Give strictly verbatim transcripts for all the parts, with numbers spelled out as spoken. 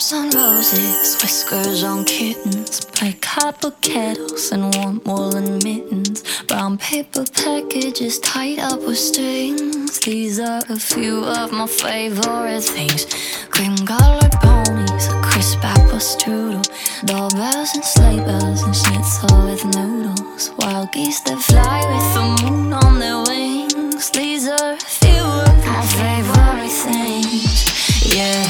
Lips on roses, whiskers on kittens, play copper kettles and warm woolen mittens, brown paper packages tied up with strings. These are a few of my favorite things: cream colored ponies, a crisp apple strudel, doorbells and sleigh bells and schnitzel with noodles, wild geese that fly with the moon on their wings. These are a few of my favorite things, yeah.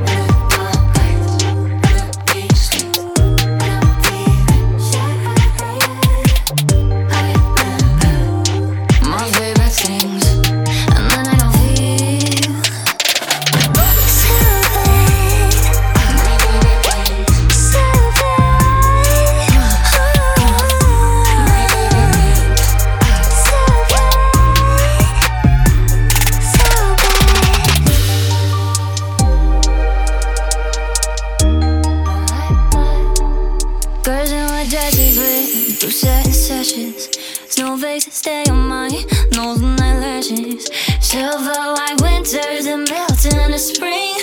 Dresses with blue satin sashes, snow faces stay on my nose and eyelashes, silver white winters that melt in the spring.